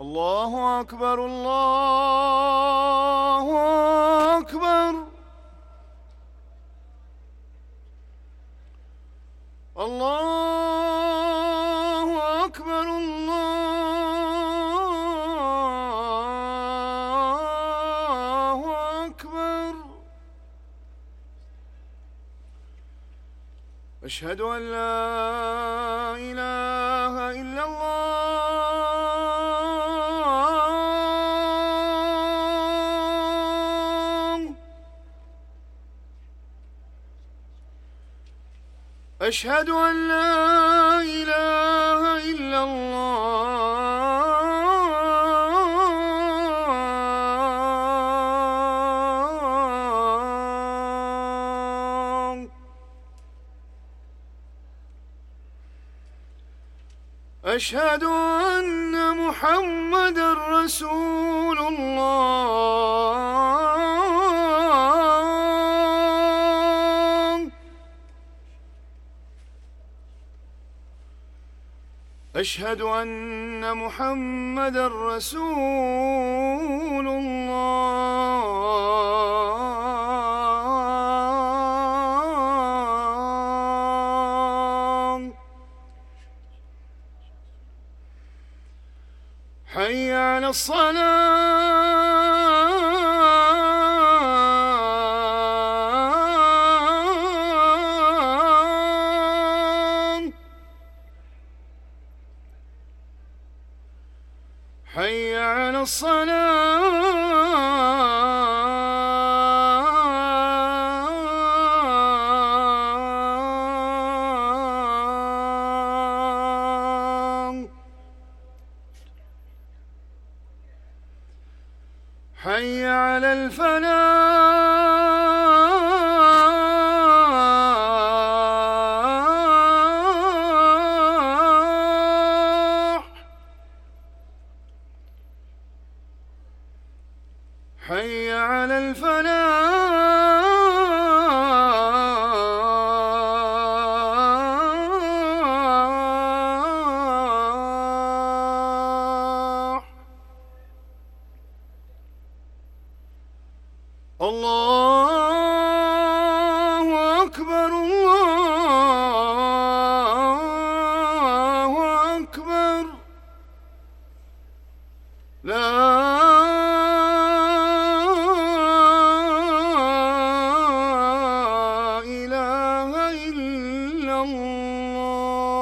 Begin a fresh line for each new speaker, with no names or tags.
الله أكبر الله أكبر الله أكبر الله أكبر. أشهد أن لا إله إلا الله. أشهد أن لا إله إلا الله. أشهد أن محمدًا رسول الله. أشهد أن محمدًا رسول الله. حي على الصلاة. حي على الصلاة. حي على الفلاح. حي على الفلاح. الله أكبر الله أكبر. لا إله إلا الله.